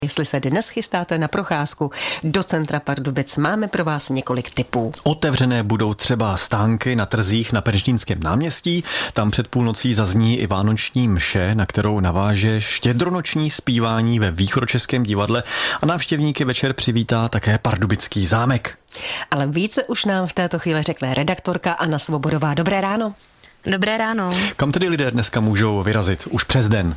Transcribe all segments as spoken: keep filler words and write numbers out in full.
Jestli se dnes chystáte na procházku do centra Pardubic, máme pro vás několik tipů. Otevřené budou třeba stánky na trzích na Pernštínském náměstí. Tam před půlnocí zazní i vánoční mše, na kterou naváže štědronoční zpívání ve Východočeském divadle a návštěvníky večer přivítá také Pardubický zámek. Ale více už nám v této chvíli řekne redaktorka Anna Svobodová. Dobré ráno. Dobré ráno. Kam tedy lidé dneska můžou vyrazit už přes den?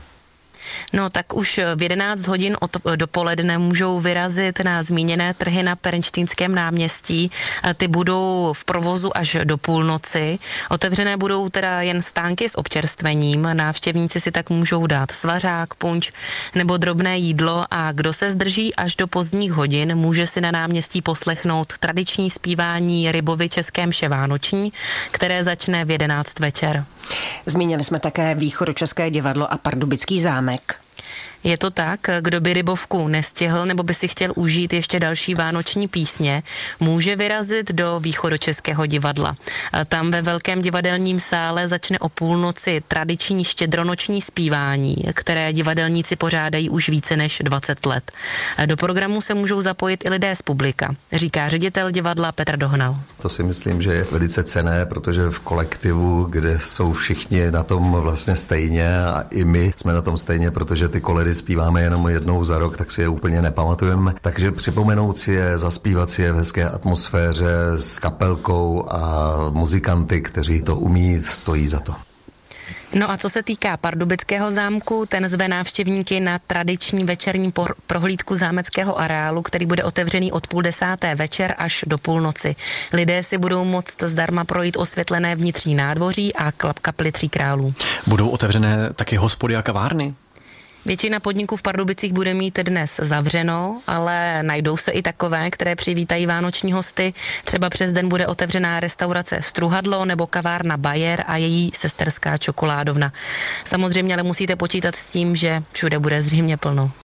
No tak už v jedenáct hodin od dopoledne můžou vyrazit na zmíněné trhy na Pernštínském náměstí. Ty budou v provozu až do půlnoci. Otevřené budou teda jen stánky s občerstvením. Návštěvníci si tak můžou dát svařák, punč nebo drobné jídlo a kdo se zdrží až do pozdních hodin, může si na náměstí poslechnout tradiční zpívání Rybovy české mše vánoční, které začne v jedenáct večer. Zmínili jsme také Východočeské divadlo a Pardubický zámek. Je to tak, kdo by Rybovku nestihl nebo by si chtěl užít ještě další vánoční písně, může vyrazit do Východočeského divadla. Tam ve velkém divadelním sále začne o půlnoci tradiční štědronoční zpívání, které divadelníci pořádají už více než dvacet let. Do programu se můžou zapojit i lidé z publika, říká ředitel divadla Petr Dohnal. To si myslím, že je velice cenné, protože v kolektivu, kde jsou všichni na tom vlastně stejně a i my jsme na tom stejně, protože ty koledy zpíváme jenom jednou za rok, tak si je úplně nepamatujeme. Takže připomenout si je, zaspívat si je v hezké atmosféře s kapelkou a muzikanty, kteří to umí, stojí za to. No a co se týká Pardubického zámku, ten zve návštěvníky na tradiční večerní por- prohlídku zámeckého areálu, který bude otevřený od půl desáté večer až do půlnoci. Lidé si budou moct zdarma projít osvětlené vnitřní nádvoří a kapli Tří králů. Budou otevřené taky hospody a kavárny? Většina podniků v Pardubicích bude mít dnes zavřeno, ale najdou se i takové, které přivítají vánoční hosty. Třeba přes den bude otevřená restaurace Struhadlo nebo kavárna Bayer a její sesterská čokoládovna. Samozřejmě ale musíte počítat s tím, že všude bude zřejmě plno.